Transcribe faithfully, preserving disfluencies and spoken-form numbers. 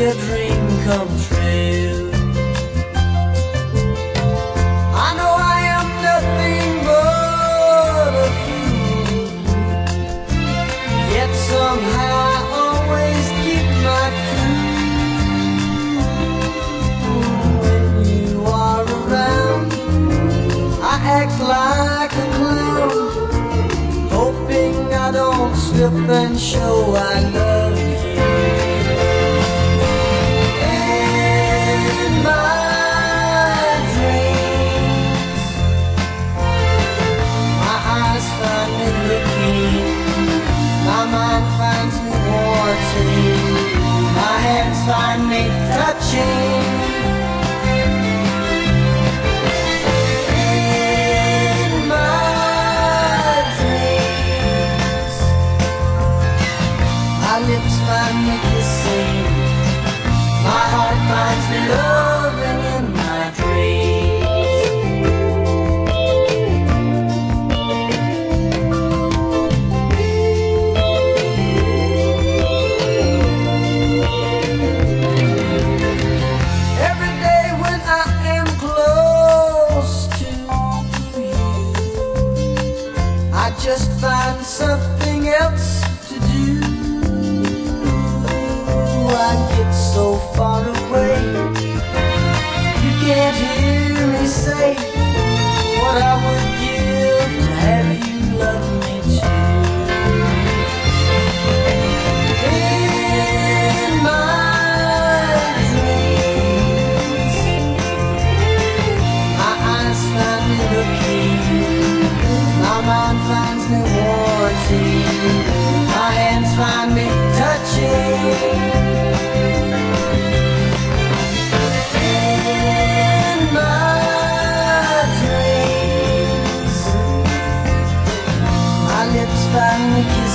a dream come true. I know I am nothing but a fool, yet somehow I always keep my cool. When you are around, I act like a clown, hoping I don't slip and show I love you. In my dreams, my eyes find me looking, my mind finds me wanting, my hands find me touching. My lips find me kissing, my heart finds me loving in my dreams. Every day when I am close to you, I just find something else to do. I get so far away, you can't hear me say what I would give to have you love me too. In my dreams, my eyes find me looking, my mind finds me wanting, my hands find me touching. Find me